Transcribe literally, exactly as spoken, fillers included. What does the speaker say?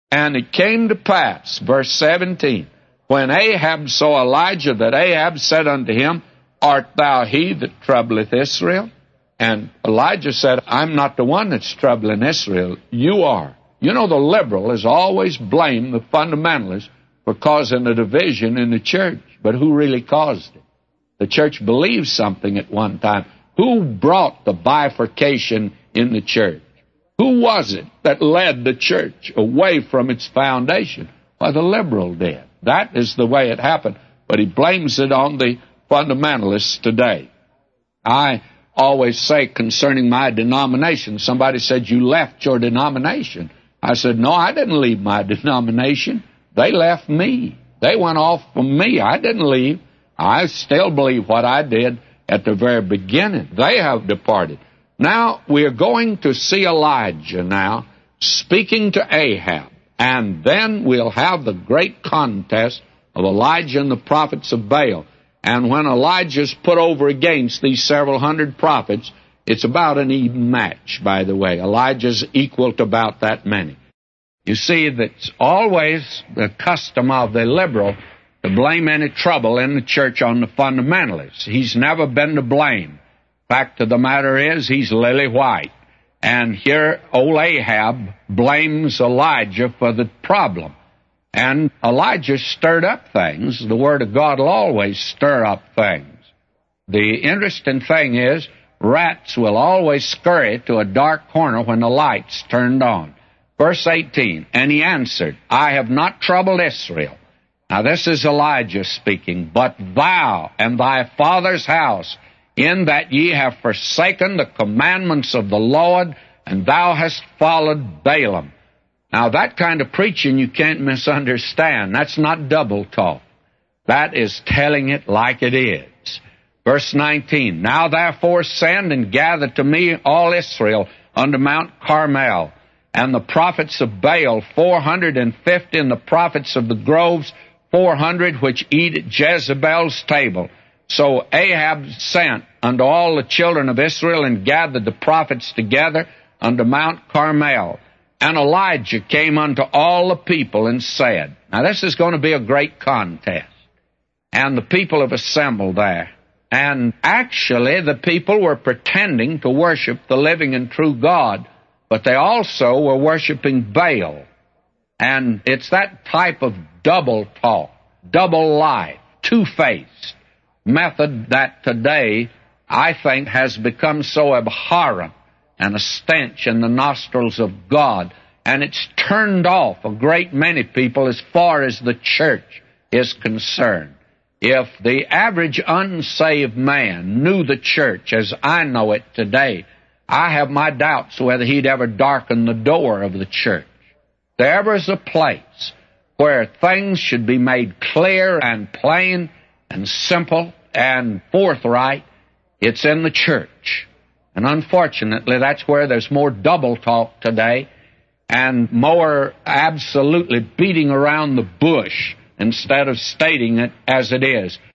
And it came to pass, verse seventeen, when Ahab saw Elijah, that Ahab said unto him, Art thou he that troubleth Israel? And Elijah said, I'm not the one that's troubling Israel. You are. You know, the liberal has always blamed the fundamentalists for causing a division in the church. But who really caused it? The church believed something at one time. Who brought the bifurcation in the church? Who was it that led the church away from its foundation? Well, the liberal did. That is the way it happened. But he blames it on the fundamentalists today. I always say concerning my denomination, somebody said, you left your denomination. I said, no, I didn't leave my denomination. They left me. They went off from me. I didn't leave. I still believe what I did at the very beginning. They have departed. Now, we are going to see Elijah now speaking to Ahab. And then we'll have the great contest of Elijah and the prophets of Baal. And when Elijah's put over against these several hundred prophets, it's about an even match, by the way. Elijah's equal to about that many. You see, that's always the custom of the liberal to blame any trouble in the church on the fundamentalists. He's never been to blame. Fact of the matter is, he's lily white. And here, old Ahab blames Elijah for the problem. And Elijah stirred up things. The Word of God will always stir up things. The interesting thing is, rats will always scurry to a dark corner when the light's turned on. Verse eighteen, and he answered, I have not troubled Israel. Now this is Elijah speaking. But thou and thy father's house, in that ye have forsaken the commandments of the Lord, and thou hast followed Balaam. Now, that kind of preaching you can't misunderstand. That's not double talk. That is telling it like it is. Verse nineteen, Now therefore send and gather to me all Israel unto Mount Carmel, and the prophets of Baal four hundred and fifty, and the prophets of the groves four hundred, which eat at Jezebel's table. So Ahab sent unto all the children of Israel, and gathered the prophets together unto Mount Carmel. And Elijah came unto all the people and said, now this is going to be a great contest. And the people have assembled there. And actually the people were pretending to worship the living and true God, but they also were worshiping Baal. And it's that type of double talk, double life, two-faced method that today I think has become so abhorrent and a stench in the nostrils of God, and it's turned off a great many people as far as the church is concerned. If the average unsaved man knew the church as I know it today, I have my doubts whether he'd ever darken the door of the church. If there ever is a place where things should be made clear and plain and simple and forthright, it's in the church. And unfortunately, that's where there's more double talk today and more absolutely beating around the bush instead of stating it as it is.